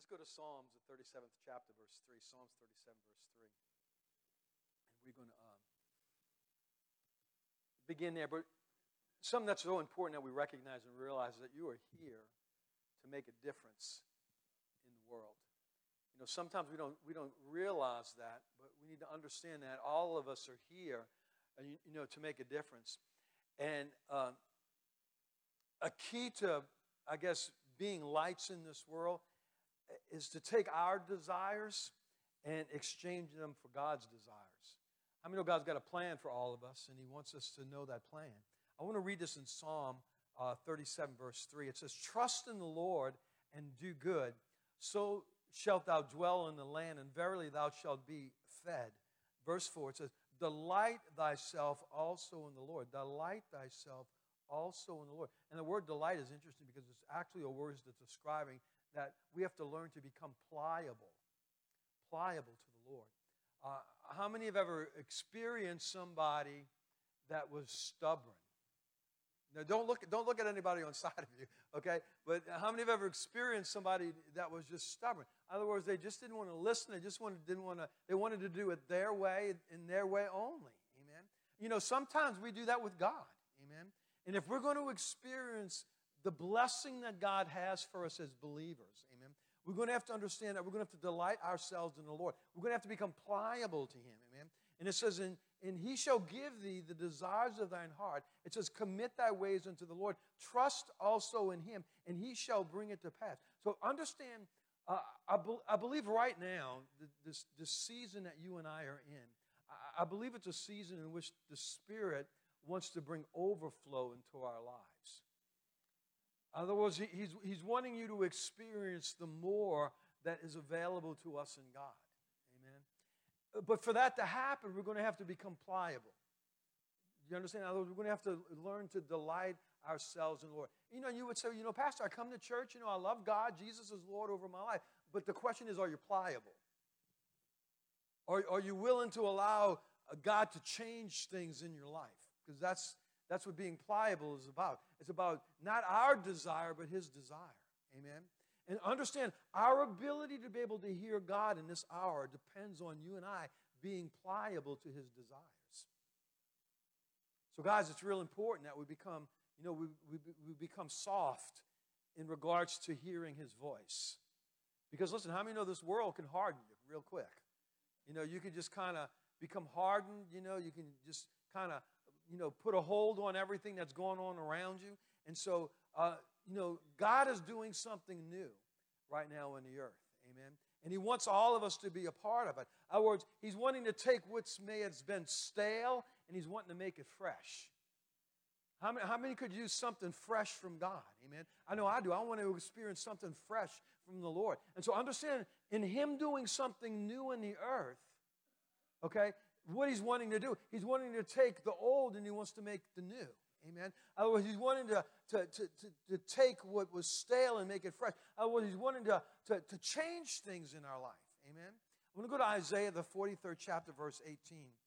go to Psalms, the 37th chapter, verse 3. Psalms 37, verse 3. And we're going to begin there. But something that's so important that we recognize and realize is that you are here to make a difference in the world. You know, sometimes we don't realize that, but we need to understand that all of us are here, to make a difference. And a key to, I guess, being lights in this world is to take our desires and exchange them for God's desires. I mean, God's got a plan for all of us, and He wants us to know that plan. I want to read this in Psalm 37, verse 3. It says, "Trust in the Lord and do good, so shalt thou dwell in the land, and verily thou shalt be fed." Verse 4, it says, "Delight thyself also in the Lord." Delight thyself also in the Lord. And the word delight is interesting because it's actually a word that's describing that we have to learn to become pliable to the Lord. How many have ever experienced somebody that was stubborn? Now, don't look at anybody on the side of you, okay? But how many have ever experienced somebody that was just stubborn? In other words, they just didn't want to listen. They wanted to do it their way, in their way only. Amen. You know, sometimes we do that with God. Amen. And if we're going to experience the blessing that God has for us as believers, amen, we're going to have to understand that we're going to have to delight ourselves in the Lord. We're going to have to become pliable to Him, amen. And it says, and He shall give thee the desires of thine heart. It says, commit thy ways unto the Lord. Trust also in Him, and He shall bring it to pass. So understand, I believe right now, this season that you and I are in, I believe it's a season in which the Spirit wants to bring overflow into our lives. In other words, He's wanting you to experience the more that is available to us in God. Amen. But for that to happen, we're going to have to become pliable. Do you understand? In other words, we're going to have to learn to delight ourselves in the Lord. You know, you would say, Pastor, I come to church, I love God, Jesus is Lord over my life. But the question is, are you pliable? Are you willing to allow God to change things in your life? Because that's what being pliable is about. It's about not our desire, but His desire. Amen? And understand, our ability to be able to hear God in this hour depends on you and I being pliable to His desires. So guys, it's real important that we become, we become soft in regards to hearing His voice. Because listen, how many know this world can harden you real quick? You can just kind of become hardened, you can just kind of, put a hold on everything that's going on around you. And so, God is doing something new right now in the earth. Amen. And He wants all of us to be a part of it. In other words, He's wanting to take what may have been stale and He's wanting to make it fresh. How many could use something fresh from God? Amen. I know I do. I want to experience something fresh from the Lord. And so understand, in Him doing something new in the earth, okay, what He's wanting to do, He's wanting to take the old and He wants to make the new. Amen. Otherwise, He's wanting to take what was stale and make it fresh. Otherwise, He's wanting to change things in our life. Amen. I'm going to go to Isaiah, the 43rd chapter, verse 18.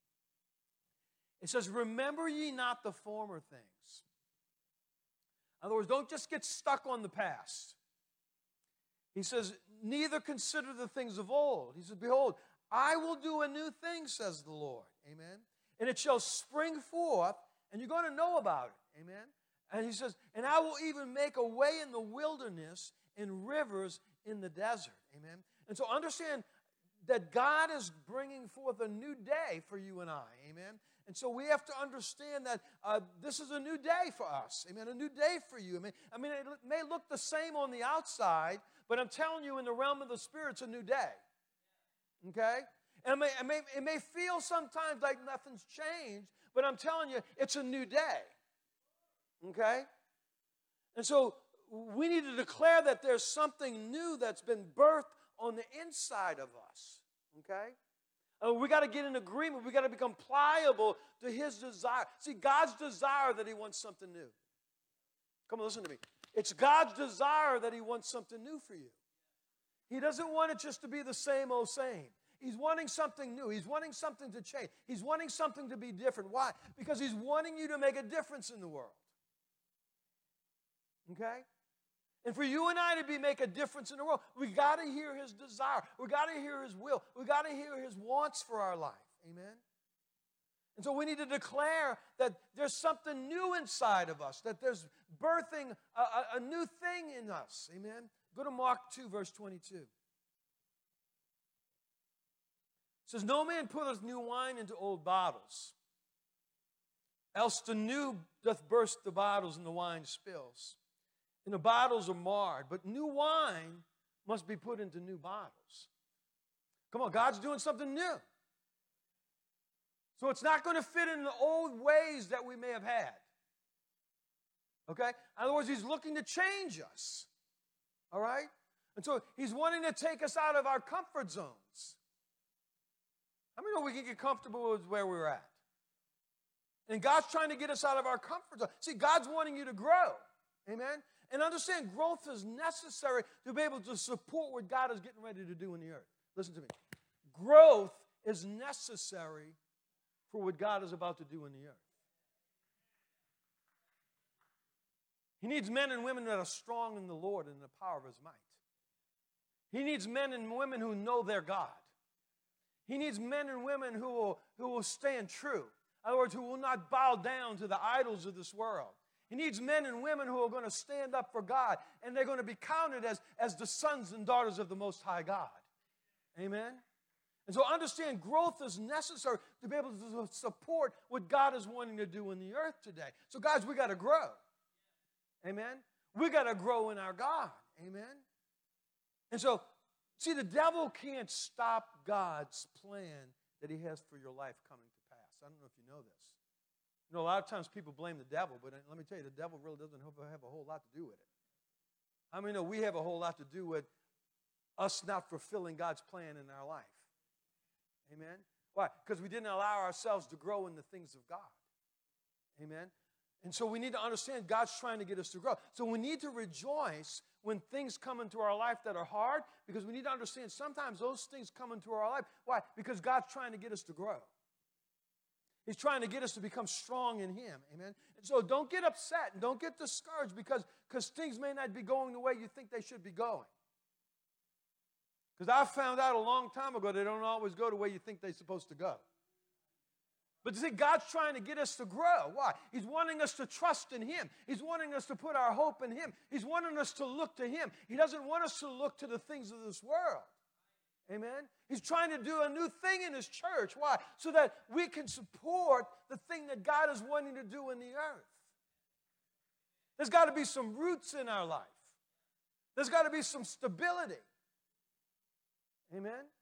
It says, "Remember ye not the former things." In other words, don't just get stuck on the past. He says, "Neither consider the things of old." He says, "Behold, I will do a new thing, says the Lord." Amen. "And it shall spring forth, and you're going to know about it." Amen. And He says, "And I will even make a way in the wilderness and rivers in the desert." Amen. And so understand that God is bringing forth a new day for you and I. Amen. And so we have to understand that this is a new day for us. Amen. A new day for you. I mean, it may look the same on the outside, but I'm telling you, in the realm of the Spirit, it's a new day. Okay? And it may feel sometimes like nothing's changed, but I'm telling you, it's a new day. Okay? And so we need to declare that there's something new that's been birthed on the inside of us. Okay? We got to get in agreement. We got to become pliable to His desire. See, God's desire that He wants something new. Come on, listen to me. It's God's desire that He wants something new for you. He doesn't want it just to be the same old same. He's wanting something new. He's wanting something to change. He's wanting something to be different. Why? Because He's wanting you to make a difference in the world. Okay? And for you and I to make a difference in the world, we got to hear his desire. We got to hear his will. We got to hear his wants for our life. Amen? And so we need to declare that there's something new inside of us, that there's birthing a new thing in us. Amen? Go to Mark 2, verse 22. It says, no man putteth new wine into old bottles, else the new doth burst the bottles, and the wine spills. And the bottles are marred, but new wine must be put into new bottles. Come on, God's doing something new. So it's not going to fit in the old ways that we may have had. Okay? In other words, he's looking to change us. All right? And so he's wanting to take us out of our comfort zones. How many know we can get comfortable with where we're at? And God's trying to get us out of our comfort zone. See, God's wanting you to grow. Amen? And understand, growth is necessary to be able to support what God is getting ready to do in the earth. Listen to me. Growth is necessary for what God is about to do in the earth. He needs men and women that are strong in the Lord and the power of his might. He needs men and women who know their God. He needs men and women who will stand true. In other words, who will not bow down to the idols of this world. He needs men and women who are going to stand up for God, and they're going to be counted as the sons and daughters of the Most High God. Amen? And so understand, growth is necessary to be able to support what God is wanting to do in the earth today. So guys, we got to grow. Amen? We got to grow in our God. Amen? And so, see, the devil can't stop God's plan that he has for your life coming to pass. I don't know if you know this. You know, a lot of times people blame the devil, but let me tell you, the devil really doesn't have a whole lot to do with it. I mean, we have a whole lot to do with us not fulfilling God's plan in our life. Amen? Why? Because we didn't allow ourselves to grow in the things of God. Amen? And so we need to understand God's trying to get us to grow. So we need to rejoice when things come into our life that are hard, because we need to understand sometimes those things come into our life. Why? Because God's trying to get us to grow. He's trying to get us to become strong in him. Amen? And so don't get upset and don't get discouraged because things may not be going the way you think they should be going. Because I found out a long time ago they don't always go the way you think they're supposed to go. But you see, God's trying to get us to grow. Why? He's wanting us to trust in him. He's wanting us to put our hope in him. He's wanting us to look to him. He doesn't want us to look to the things of this world. Amen? He's trying to do a new thing in his church. Why? So that we can support the thing that God is wanting to do in the earth. There's got to be some roots in our life. There's got to be some stability. Amen?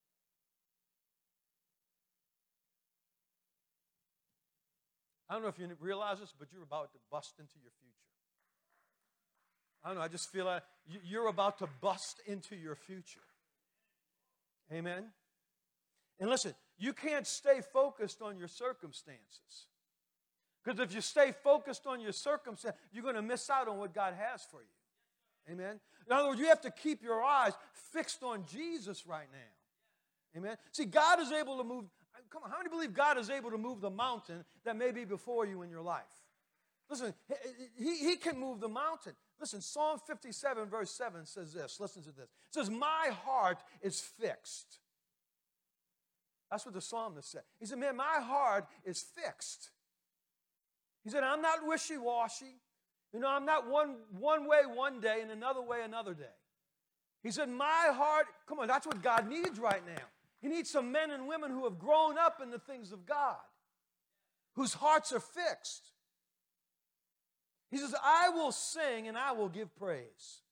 I don't know if you realize this, but you're about to bust into your future. I don't know, I just feel like you're about to bust into your future. Amen? And listen, you can't stay focused on your circumstances. Because if you stay focused on your circumstance, you're going to miss out on what God has for you. Amen? In other words, you have to keep your eyes fixed on Jesus right now. Amen? See, God is able to move. Come on, how many believe God is able to move the mountain that may be before you in your life? Listen, he can move the mountain. Listen, Psalm 57 verse 7 says this. Listen to this. It says, my heart is fixed. That's what the psalmist said. He said, man, my heart is fixed. He said, I'm not wishy-washy. You know, I'm not one way one day and another way another day. He said, my heart, come on, that's what God needs right now. He needs some men and women who have grown up in the things of God, whose hearts are fixed. He says, I will sing and I will give praise.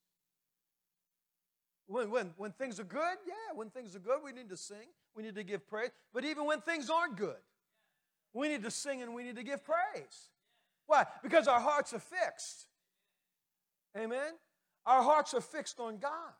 When things are good, yeah, when things are good, we need to sing. We need to give praise. But even when things aren't good, we need to sing and we need to give praise. Why? Because our hearts are fixed. Amen? Our hearts are fixed on God.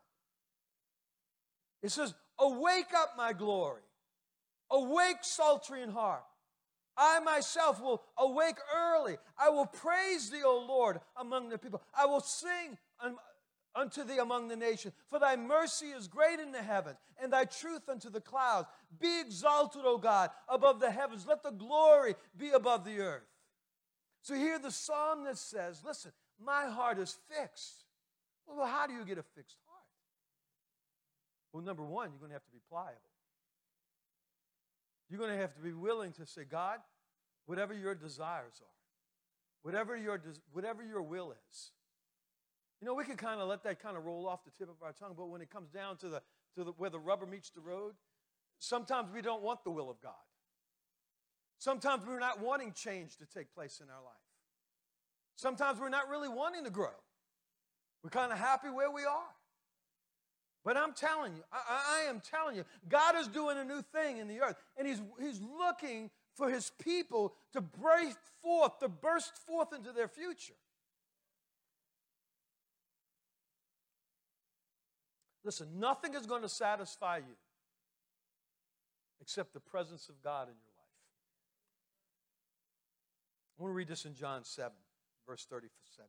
It says, awake up, my glory. Awake, psaltery harp. I myself will awake early. I will praise thee, O Lord, among the people. I will sing unto thee among the nations. For thy mercy is great in the heavens, and thy truth unto the clouds. Be exalted, O God, above the heavens. Let the glory be above the earth. So here the psalm that says, listen, my heart is fixed. Well, how do you get a fixed heart? Well, number one, you're going to have to be pliable. You're going to have to be willing to say, God, whatever your desires are, whatever your will is. You know, we can kind of let that kind of roll off the tip of our tongue, but when it comes down to where the rubber meets the road, sometimes we don't want the will of God. Sometimes we're not wanting change to take place in our life. Sometimes we're not really wanting to grow. We're kind of happy where we are. But I'm telling you, I am telling you, God is doing a new thing in the earth. And He's looking for His people to burst forth into their future. Listen, nothing is going to satisfy you except the presence of God in your life. I want to read this in John 7, verse 37.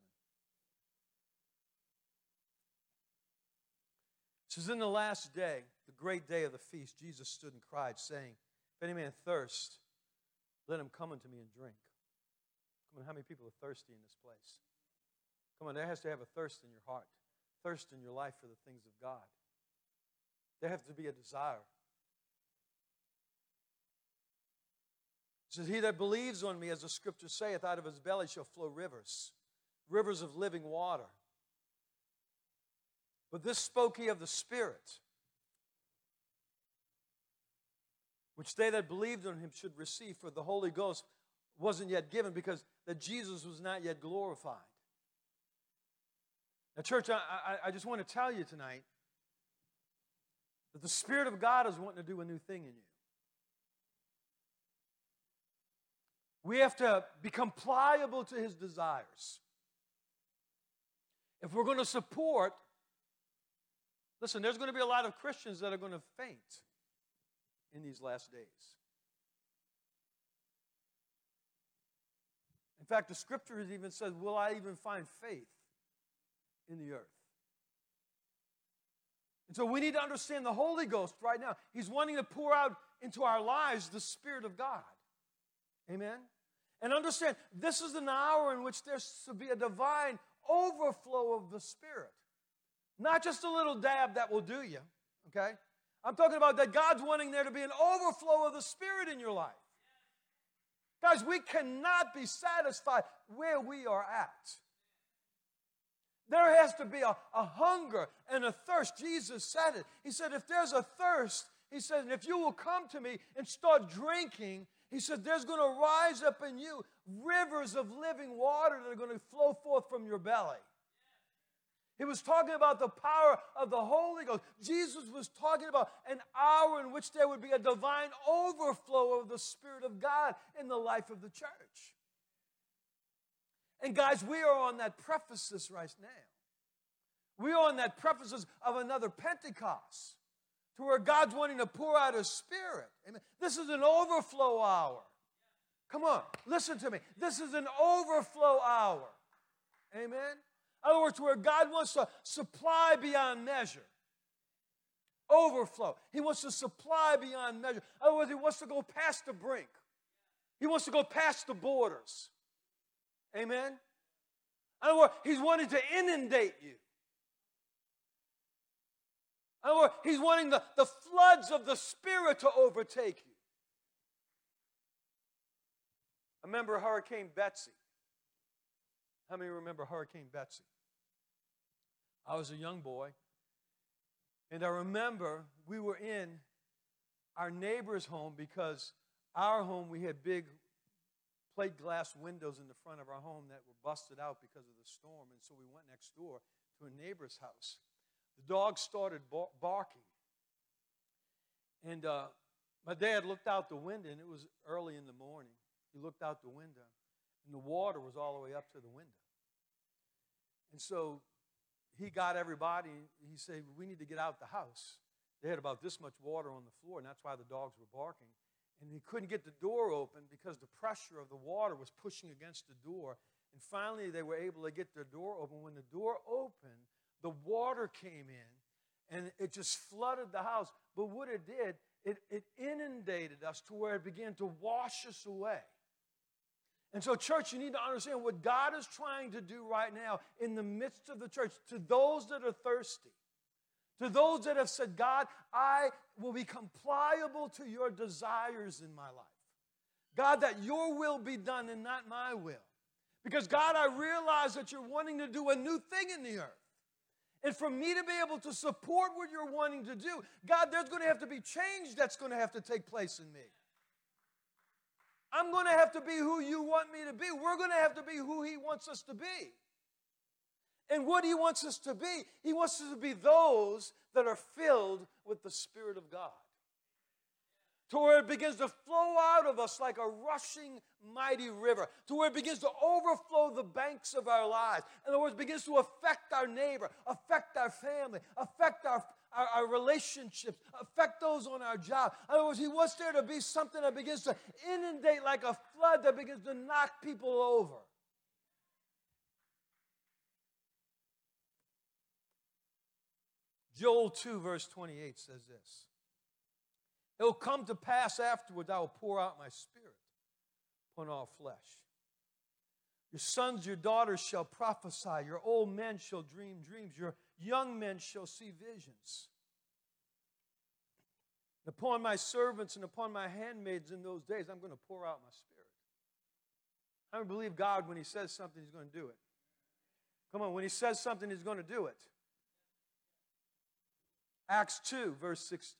It says, in the last day, the great day of the feast, Jesus stood and cried, saying, if any man thirst, let him come unto me and drink. Come on, how many people are thirsty in this place? Come on, there has to have a thirst in your heart, thirst in your life for the things of God. There has to be a desire. It says, he that believes on me, as the scripture saith, out of his belly shall flow rivers, rivers of living water. But this spoke he of the Spirit, which they that believed on him should receive, for the Holy Ghost wasn't yet given, because that Jesus was not yet glorified. Now, church, I just want to tell you tonight that the Spirit of God is wanting to do a new thing in you. We have to become pliable to His desires. If we're going to support, listen, there's going to be a lot of Christians that are going to faint in these last days. In fact, the scripture even says, will I even find faith in the earth? And so we need to understand the Holy Ghost right now. He's wanting to pour out into our lives the Spirit of God. Amen? And understand, this is an hour in which there's to be a divine overflow of the Spirit. Not just a little dab that will do you, okay? I'm talking about that God's wanting there to be an overflow of the Spirit in your life. Guys, we cannot be satisfied where we are at. There has to be a hunger and a thirst. Jesus said it. He said, if there's a thirst, he said, and if you will come to me and start drinking, he said, there's going to rise up in you rivers of living water that are going to flow forth from your belly. He was talking about the power of the Holy Ghost. Jesus was talking about an hour in which there would be a divine overflow of the Spirit of God in the life of the church. And guys, we are on that precipice right now. We are on that precipice of another Pentecost, to where God's wanting to pour out His Spirit. Amen. This is an overflow hour. Come on, listen to me. This is an overflow hour. Amen. In other words, where God wants to supply beyond measure. Overflow. He wants to supply beyond measure. In other words, He wants to go past the brink. He wants to go past the borders. Amen? In other words, He's wanting to inundate you. In other words, He's wanting the floods of the Spirit to overtake you. I remember Hurricane Betsy. How many remember Hurricane Betsy? I was a young boy, and I remember we were in our neighbor's home, because our home, we had big plate glass windows in the front of our home that were busted out because of the storm, and so we went next door to a neighbor's house. The dog started barking, and my dad looked out the window, and it was early in the morning. He looked out the window, and the water was all the way up to the window. And so he got everybody, he said, we need to get out the house. They had about this much water on the floor, and that's why the dogs were barking. And he couldn't get the door open because the pressure of the water was pushing against the door. And finally, they were able to get their door open. When the door opened, the water came in, and it just flooded the house. But what it did, it inundated us to where it began to wash us away. And so, church, you need to understand what God is trying to do right now in the midst of the church. To those that are thirsty, to those that have said, God, I will become pliable to your desires in my life. God, that your will be done and not my will. Because, God, I realize that you're wanting to do a new thing in the earth. And for me to be able to support what you're wanting to do, God, there's going to have to be change that's going to have to take place in me. I'm going to have to be who you want me to be. We're going to have to be who he wants us to be. And what he wants us to be, he wants us to be those that are filled with the Spirit of God. To where it begins to flow out of us like a rushing mighty river. To where it begins to overflow the banks of our lives. In other words, it begins to affect our neighbor, affect our family, affect our relationships, affect those on our job. In other words, he wants there to be something that begins to inundate like a flood that begins to knock people over. Joel 2, verse 28 says this. It will come to pass afterwards, I will pour out my Spirit upon all flesh. Your sons, your daughters shall prophesy. Your old men shall dream dreams. Your young men shall see visions. And upon my servants and upon my handmaids in those days, I'm going to pour out my Spirit. I believe God, when he says something, he's going to do it. Come on, when he says something, he's going to do it. Acts 2, verse 16.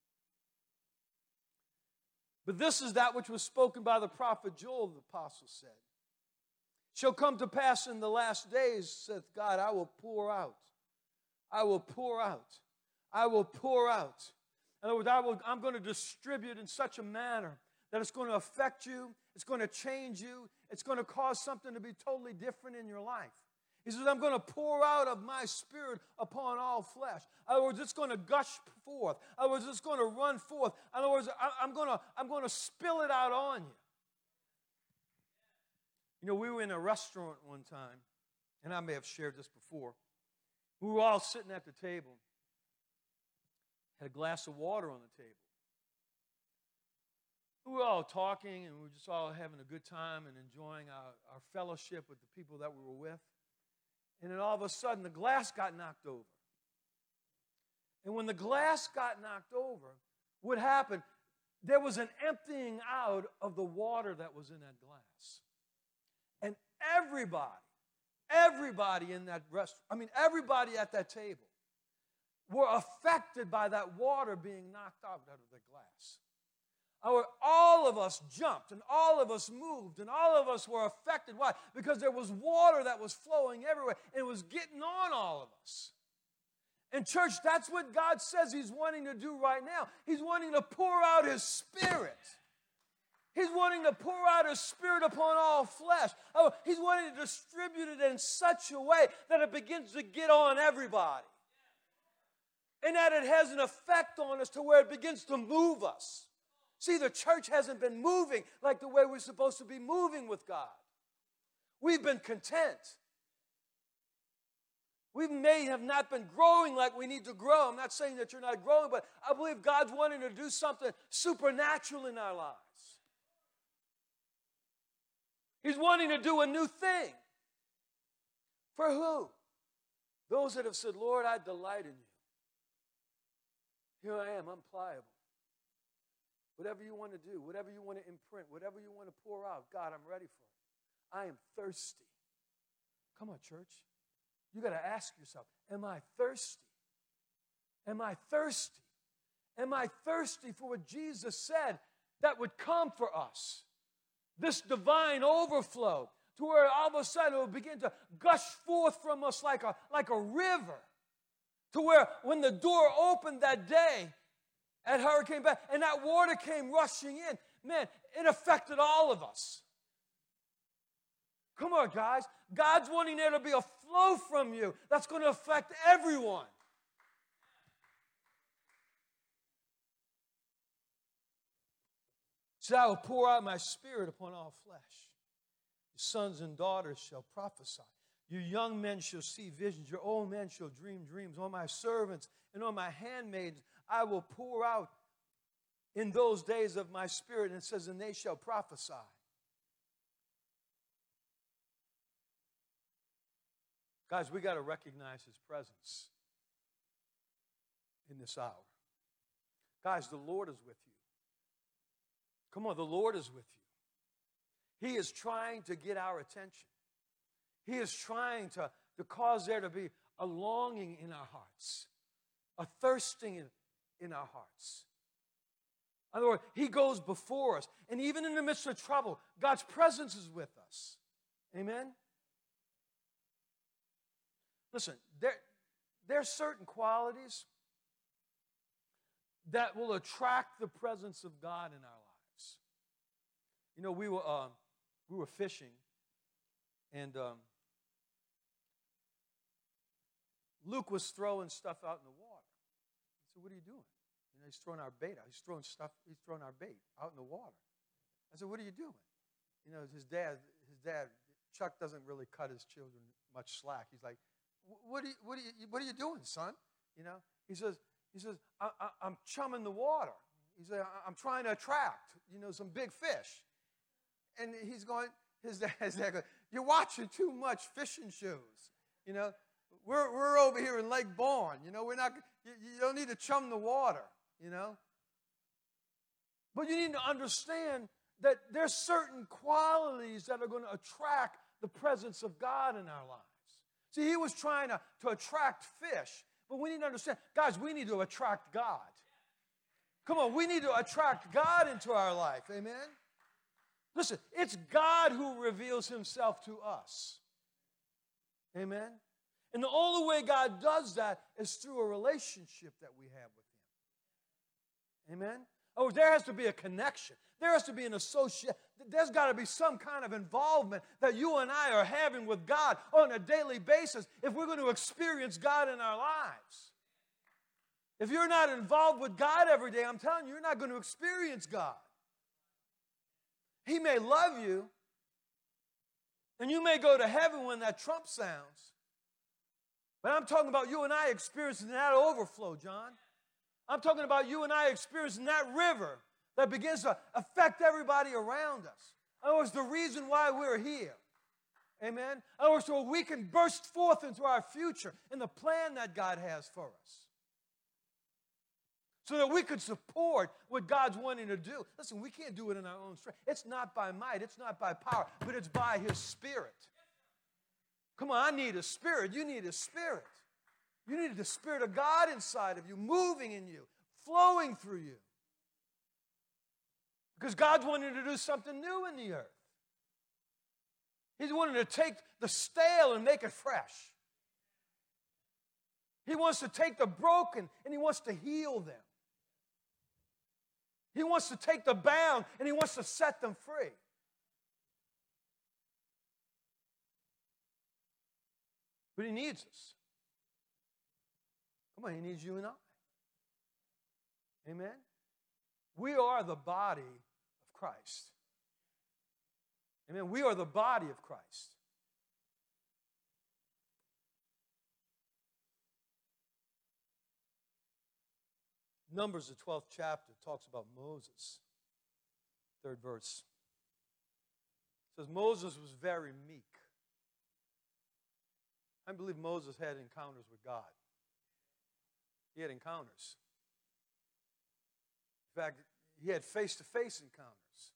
But this is that which was spoken by the prophet Joel, the apostle said. Shall come to pass in the last days, saith God, I will pour out. I will pour out. I will pour out. In other words, I'm going to distribute in such a manner that it's going to affect you, it's going to change you, it's going to cause something to be totally different in your life. He says, I'm going to pour out of my Spirit upon all flesh. In other words, it's going to gush forth. In other words, it's going to run forth. In other words, I'm going to spill it out on you. You know, we were in a restaurant one time, and I may have shared this before. We were all sitting at the table, had a glass of water on the table. We were all talking, and we were just all having a good time and enjoying our fellowship with the people that we were with. And then all of a sudden, the glass got knocked over. And when the glass got knocked over, what happened? There was an emptying out of the water that was in that glass. And everybody in that restaurant, everybody at that table were affected by that water being knocked out of the glass. All of us jumped, and all of us moved, and all of us were affected. Why? Because there was water that was flowing everywhere, and it was getting on all of us. And church, that's what God says he's wanting to do right now. He's wanting to pour out his Spirit. He's wanting to pour out his Spirit upon all flesh. He's wanting to distribute it in such a way that it begins to get on everybody. And that it has an effect on us to where it begins to move us. See, the church hasn't been moving like the way we're supposed to be moving with God. We've been content. We may have not been growing like we need to grow. I'm not saying that you're not growing, but I believe God's wanting to do something supernatural in our lives. He's wanting to do a new thing. For who? Those that have said, Lord, I delight in you. Here I am, I'm pliable. Whatever you want to do, whatever you want to imprint, whatever you want to pour out, God, I'm ready for it. I am thirsty. Come on, church. You got to ask yourself, am I thirsty? Am I thirsty? Am I thirsty for what Jesus said that would come for us? This divine overflow to where all of a sudden it will begin to gush forth from us like a river. To where when the door opened that day, at Hurricane Beth, and that water came rushing in. Man, it affected all of us. Come on, guys. God's wanting there to be a flow from you that's going to affect everyone. So I will pour out my Spirit upon all flesh. Your sons and daughters shall prophesy. Your young men shall see visions. Your old men shall dream dreams. On my servants and on my handmaids I will pour out in those days of my Spirit. And it says, and they shall prophesy. Guys, we got to recognize his presence in this hour. Guys, the Lord is with you. Come on, the Lord is with you. He is trying to get our attention. He is trying to cause there to be a longing in our hearts, a thirsting in our hearts. In other words, he goes before us. And even in the midst of trouble, God's presence is with us. Amen? Listen, there are certain qualities that will attract the presence of God in our lives. You know, we were fishing, and Luke was throwing stuff out in the water. I said, "What are you doing?" You know, he's throwing our bait out. He's throwing our bait out in the water. I said, "What are you doing?" You know, his dad, Chuck doesn't really cut his children much slack. He's like, what are you doing, son? You know, he says, I'm chumming the water. He said, I'm trying to attract, some big fish. And he's going, his dad goes, "You're watching too much fishing shows. You know, we're over here in Lake Bourne. You know, you don't need to chum the water, But you need to understand that there's certain qualities that are going to attract the presence of God in our lives. See, he was trying to attract fish, but we need to understand, guys, we need to attract God. Come on, we need to attract God into our life, amen? Listen, it's God who reveals himself to us, amen? And the only way God does that is through a relationship that we have with him, amen? Oh, there has to be a connection. There has to be an association. There's got to be some kind of involvement that you and I are having with God on a daily basis if we're going to experience God in our lives. If you're not involved with God every day, I'm telling you, you're not going to experience God. He may love you, and you may go to heaven when that trump sounds. But I'm talking about you and I experiencing that overflow, John. I'm talking about you and I experiencing that river that begins to affect everybody around us. In other words, the reason why we're here. Amen? In other words, so we can burst forth into our future in the plan that God has for us. So that we could support what God's wanting to do. Listen, we can't do it in our own strength. It's not by might, it's not by power, but it's by his Spirit. Come on, I need a spirit. You need a spirit. You need the Spirit of God inside of you, moving in you, flowing through you. Because God's wanting to do something new in the earth. He's wanting to take the stale and make it fresh. He wants to take the broken and he wants to heal them. He wants to take the bound and he wants to set them free. But he needs us. Come on, he needs you and I. Amen? We are the body of Christ. Amen? We are the body of Christ. Numbers, the 12th chapter, talks about Moses. 3rd verse. It says, Moses was very meek. I believe Moses had encounters with God. He had encounters. In fact, he had face-to-face encounters.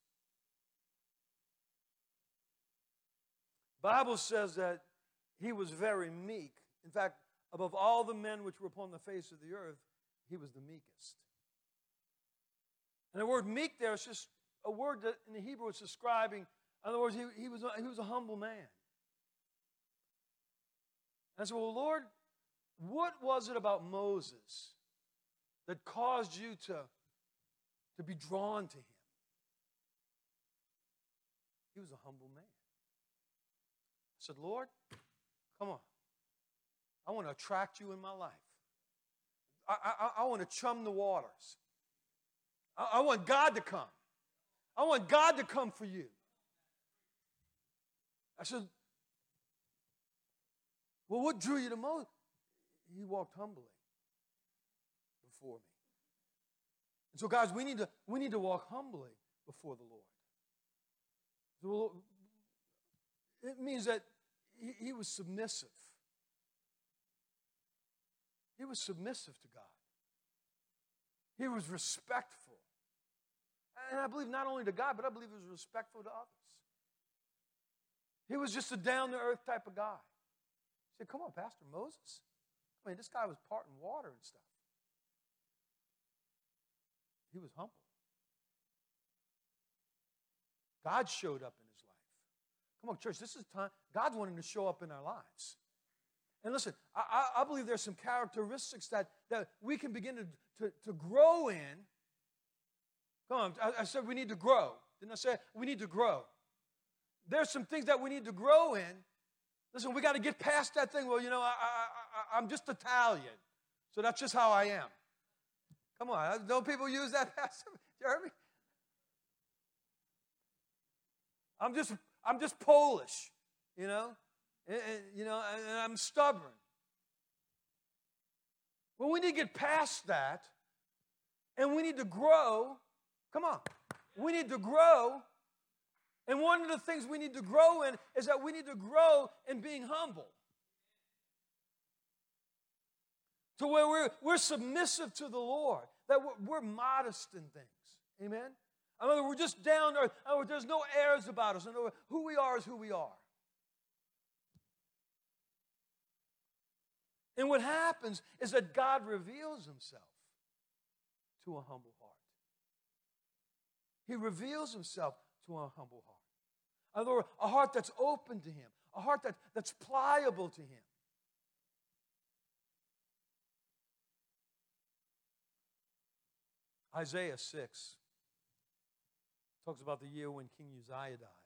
The Bible says that he was very meek. In fact, above all the men which were upon the face of the earth, he was the meekest. And the word meek there is just a word that in the Hebrew it's describing, in other words, he was a humble man. And I said, well, Lord, what was it about Moses that caused you to be drawn to him? He was a humble man. I said, Lord, come on. I want to attract you in my life. I want to chum the waters. I want God to come. I want God to come for you. I said, well, what drew you to Moses? He walked humbly before me. And so, guys, we need to walk humbly before the Lord. It means that he was submissive. He was submissive to God. He was respectful. And I believe not only to God, but I believe he was respectful to others. He was just a down-to-earth type of guy. He said, come on, Pastor Moses. I mean, this guy was parting water and stuff. He was humble. God showed up in his life. Come on, church, this is time. God's wanting to show up in our lives. And listen, I believe there's some characteristics that we can begin to grow in. Come on, I said we need to grow. Didn't I say we need to grow? There's some things that we need to grow in. Listen, we got to get past that thing. Well, you know, I'm just Italian, so that's just how I am. Come on, don't people use that, Pastor Jeremy? I'm just Polish, you know, and I'm stubborn. Well, we need to get past that, and we need to grow. Come on, we need to grow. And one of the things we need to grow in is that we need to grow in being humble. To where we're submissive to the Lord, that we're modest in things. Amen? In other words, we're just down to earth. In other words, there's no airs about us. In other words, who we are is who we are. And what happens is that God reveals himself to a humble heart. He reveals himself to a humble heart. In other words, a heart that's open to him, a heart that's pliable to him. Isaiah 6 talks about the year when King Uzziah died.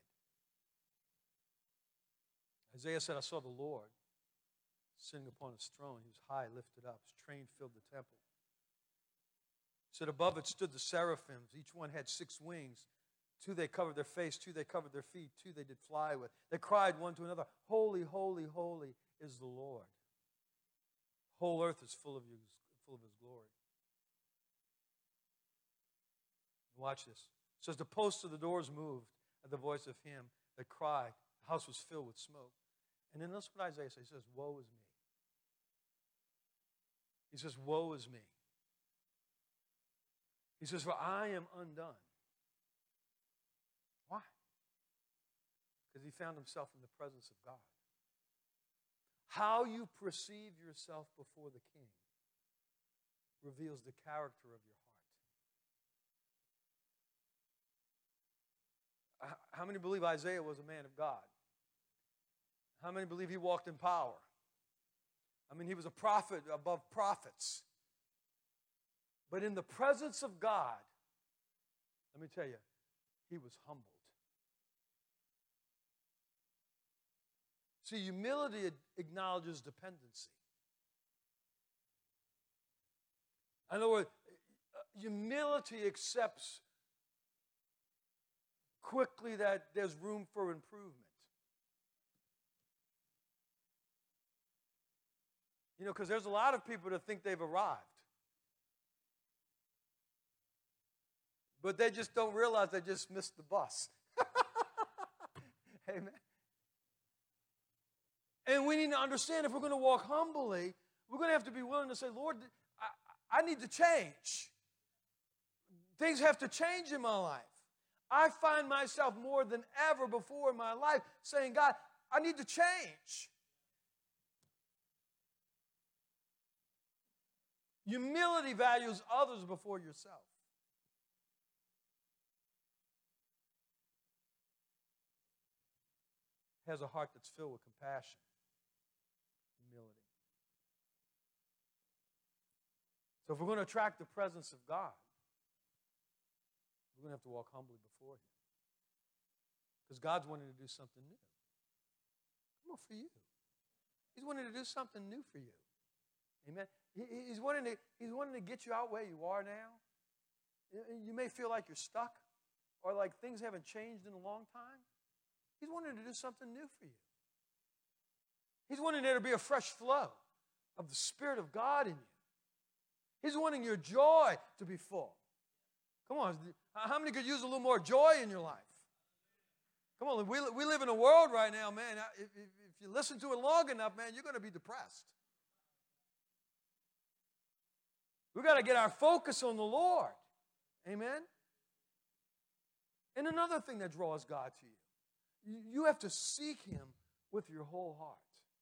Isaiah said, I saw the Lord sitting upon his throne. He was high, lifted up. His train filled the temple. He said, above it stood the seraphims. Each one had 6 wings. 2 they covered their face, 2 they covered their feet, 2 they did fly with. They cried one to another, holy, holy, holy is the Lord. The whole earth is full of his glory. Watch this. It says, the posts of the doors moved at the voice of him that cried. The house was filled with smoke. And then listen what Isaiah says. He says, woe is me. He says, woe is me. He says, for I am undone. Why? Because he found himself in the presence of God. How you perceive yourself before the king reveals the character of your heart. How many believe Isaiah was a man of God? How many believe he walked in power? I mean, he was a prophet above prophets. But in the presence of God, let me tell you, he was humbled. See, humility acknowledges dependency. In other words, humility accepts quickly that there's room for improvement. You know, because there's a lot of people that think they've arrived. But they just don't realize they just missed the bus. Amen. And we need to understand if we're going to walk humbly, we're going to have to be willing to say, Lord, I need to change. Things have to change in my life. I find myself more than ever before in my life saying, God, I need to change. Humility values others before yourself. Has a heart that's filled with compassion. Humility. So if we're going to attract the presence of God, we're going to have to walk humbly before him. Because God's wanting to do something new. Come on, for you. He's wanting to do something new for you. Amen. He's wanting to get you out where you are now. You may feel like you're stuck or like things haven't changed in a long time. He's wanting to do something new for you. He's wanting there to be a fresh flow of the Spirit of God in you. He's wanting your joy to be full. Come on, how many could use a little more joy in your life? Come on, we live in a world right now, man. If you listen to it long enough, man, you're going to be depressed. We got to get our focus on the Lord. Amen? And another thing that draws God to you, you have to seek Him with your whole heart.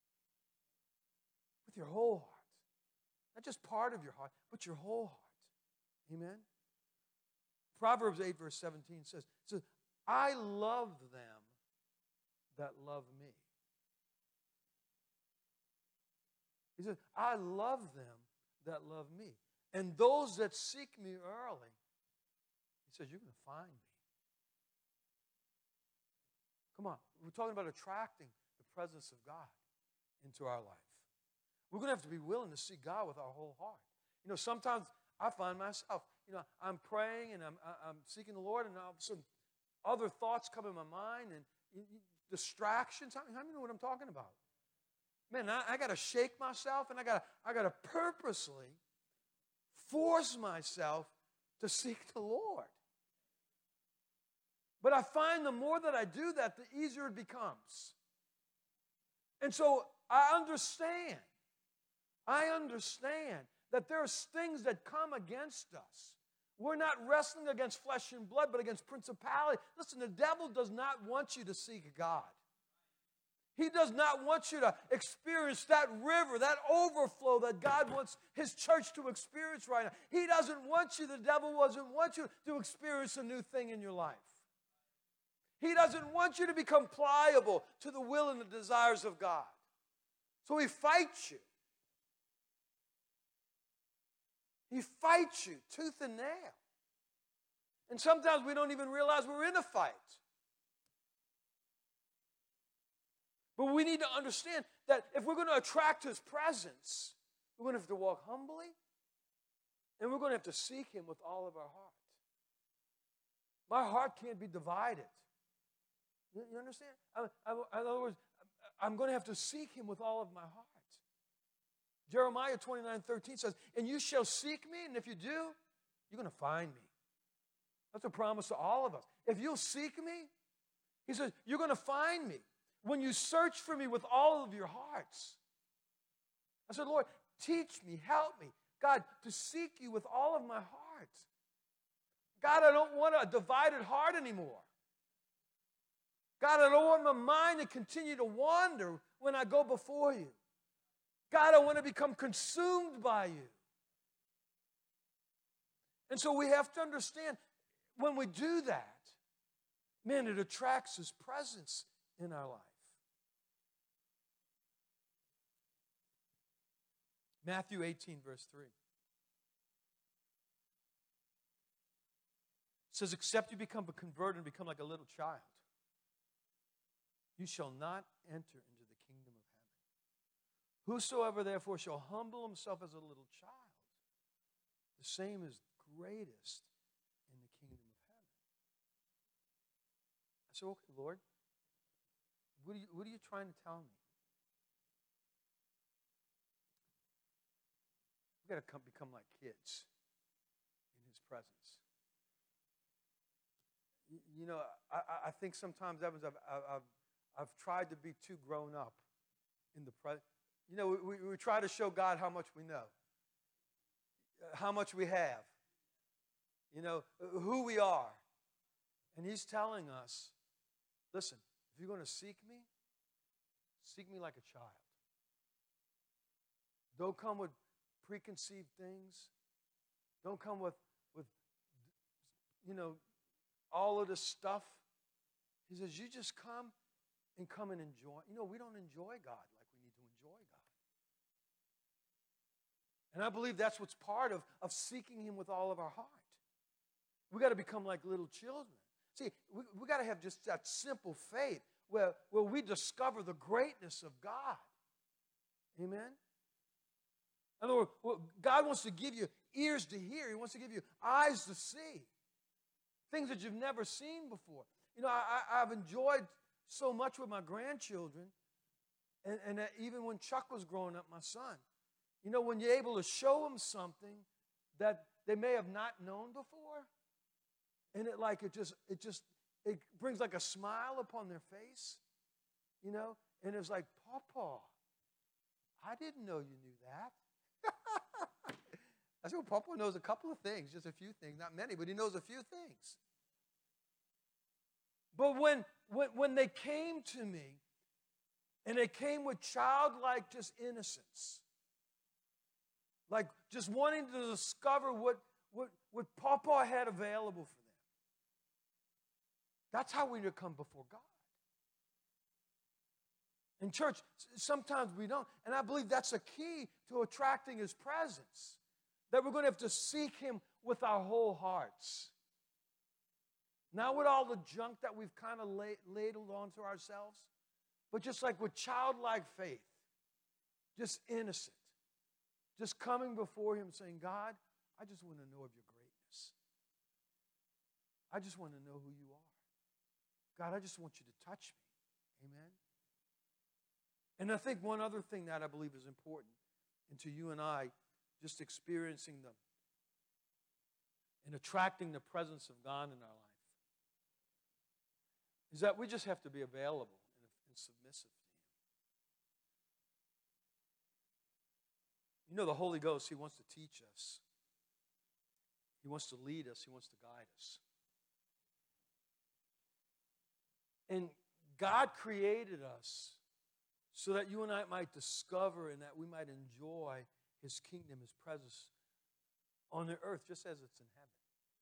With your whole heart. Not just part of your heart, but your whole heart. Amen? Proverbs 8, verse 17 says, I love them that love me. He says, I love them that love me. And those that seek me early, he says, you're going to find me. Come on, we're talking about attracting the presence of God into our life. We're going to have to be willing to seek God with our whole heart. You know, sometimes I find myself, you know, I'm praying and I'm seeking the Lord, and all of a sudden other thoughts come in my mind and distractions. How many know what I'm talking about? Man, I got to shake myself, and I got to purposely force myself to seek the Lord. But I find the more that I do that, the easier it becomes. And so I understand that there's things that come against us. We're not wrestling against flesh and blood, but against principality. Listen, the devil does not want you to seek God. He does not want you to experience that river, that overflow that God wants His church to experience right now. He doesn't want you, the devil doesn't want you to experience a new thing in your life. He doesn't want you to become pliable to the will and the desires of God. So he fights you. He fights you tooth and nail. And sometimes we don't even realize we're in a fight. But we need to understand that if we're going to attract His presence, we're going to have to walk humbly, and we're going to have to seek Him with all of our heart. My heart can't be divided. You understand? In other words, I'm going to have to seek Him with all of my heart. Jeremiah 29:13 says, and you shall seek me, and if you do, you're going to find me. That's a promise to all of us. If you'll seek me, He says, you're going to find me. When you search for me with all of your hearts. I said, Lord, teach me, help me, God, to seek you with all of my heart. God, I don't want a divided heart anymore. God, I don't want my mind to continue to wander when I go before you. God, I want to become consumed by you. And so we have to understand, when we do that, man, it attracts His presence in our life. Matthew 18, verse 3. It says, except you become a converted and become like a little child, you shall not enter into the kingdom of heaven. Whosoever therefore shall humble himself as a little child, the same is greatest in the kingdom of heaven. I said, okay, Lord, what are you trying to tell me? We've got to become like kids in His presence. You know, I think sometimes, Evans, I've tried to be too grown up in the presence. You know, we try to show God how much we know, how much we have, you know, who we are. And He's telling us, listen, if you're going to seek me like a child. Don't come with preconceived things. Don't come with you know, all of this stuff. He says, you just come and enjoy. You know, we don't enjoy God like we need to enjoy God. And I believe that's what's part of seeking Him with all of our heart. We got to become like little children. See, we got to have just that simple faith where we discover the greatness of God. Amen? In other words, God wants to give you ears to hear. He wants to give you eyes to see. Things that you've never seen before. You know, I've enjoyed so much with my grandchildren, and even when Chuck was growing up, my son. You know, when you're able to show them something that they may have not known before, and it brings like a smile upon their face, you know, and it's like, Pawpaw, I didn't know you knew that. I said, well, Papa knows a couple of things, just a few things, not many, but he knows a few things. But when they came to me, and they came with childlike just innocence, like just wanting to discover what Papa had available for them. That's how we need to come before God. In church, sometimes we don't. And I believe that's a key to attracting His presence. That we're going to have to seek Him with our whole hearts. Not with all the junk that we've kind of ladled onto ourselves, but just like with childlike faith, just innocent. Just coming before Him saying, God, I just want to know of your greatness. I just want to know who you are. God, I just want you to touch me. Amen. And I think one other thing that I believe is important, and to you and I, just experiencing them and attracting the presence of God in our life, is that we just have to be available and submissive to Him. You know, the Holy Ghost, He wants to teach us. He wants to lead us. He wants to guide us. And God created us so that you and I might discover and that we might enjoy His kingdom, His presence on the earth just as it's in heaven.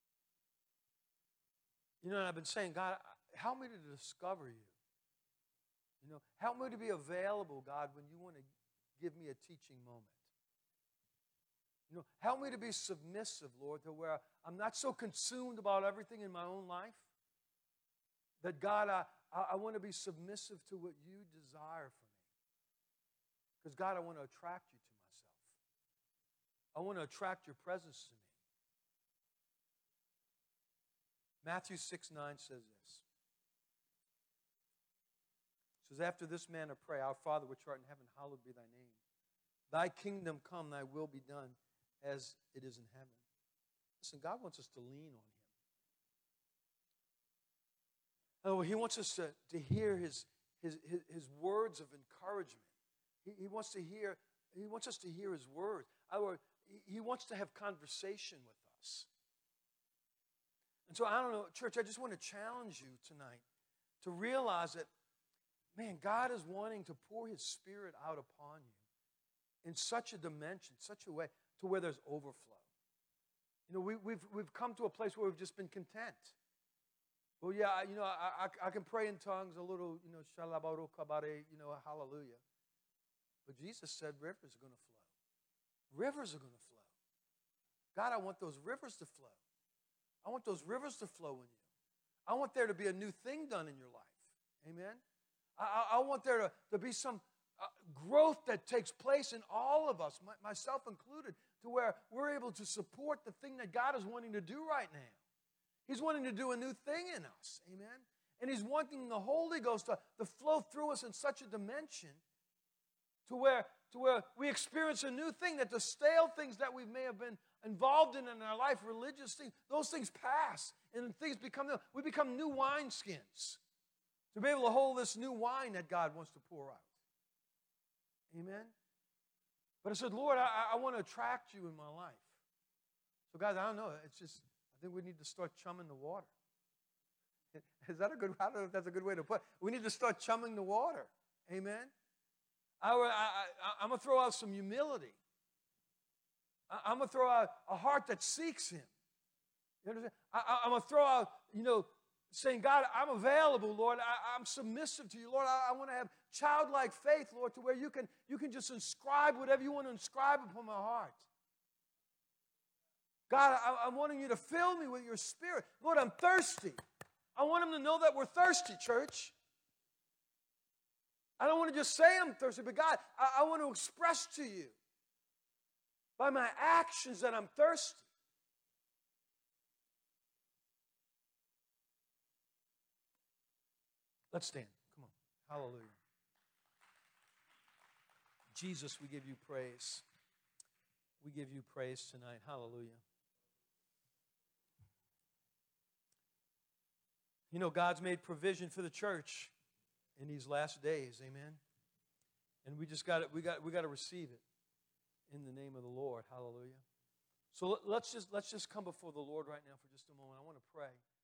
You know, and I've been saying, God, help me to discover you. You know, help me to be available, God, when you want to give me a teaching moment. You know, help me to be submissive, Lord, to where I'm not so consumed about everything in my own life that, God, I want to be submissive to what you desire for me. Because, God, I want to attract you to myself. I want to attract your presence to me. Matthew 6:9 says this. It says, after this manner pray, our Father which art in heaven, hallowed be thy name. Thy kingdom come, thy will be done as it is in heaven. Listen, God wants us to lean on Him. Oh, He wants us to hear His words of encouragement. He wants us to hear His words. He wants to have conversation with us. And so, I don't know, church, I just want to challenge you tonight to realize that, man, God is wanting to pour His Spirit out upon you in such a dimension, such a way, to where there's overflow. You know, we've come to a place where we've just been content. Well, yeah, you know, I can pray in tongues a little, you know, shalabaro kabare, you know, hallelujah. But Jesus said rivers are going to flow. Rivers are going to flow. God, I want those rivers to flow. I want those rivers to flow in you. I want there to be a new thing done in your life. Amen? I want there to be some growth that takes place in all of us, myself included, to where we're able to support the thing that God is wanting to do right now. He's wanting to do a new thing in us. Amen? And He's wanting the Holy Ghost to flow through us in such a dimension to where we experience a new thing, that the stale things that we may have been involved in our life, religious things, those things pass and things become new. We become new wineskins to be able to hold this new wine that God wants to pour out. Amen? But I said, Lord, I want to attract you in my life. So guys, I don't know. It's just, I think we need to start chumming the water. Is that a good, I don't know if that's a good way to put it. We need to start chumming the water. Amen? I'm going to throw out some humility. I'm going to throw out a heart that seeks Him. You understand? I'm going to throw out, you know, saying, God, I'm available, Lord. I'm submissive to you, Lord. I want to have childlike faith, Lord, to where you can just inscribe whatever you want to inscribe upon my heart. God, I'm wanting you to fill me with your Spirit. Lord, I'm thirsty. I want them to know that we're thirsty, church. I don't want to just say I'm thirsty, but God, I want to express to you by my actions that I'm thirsty. Let's stand. Come on. Hallelujah. Jesus, we give you praise. We give you praise tonight. Hallelujah. You know, God's made provision for the church in these last days. Amen. And we just got it. We got to receive it in the name of the Lord. Hallelujah. So let's just come before the Lord right now for just a moment. I want to pray.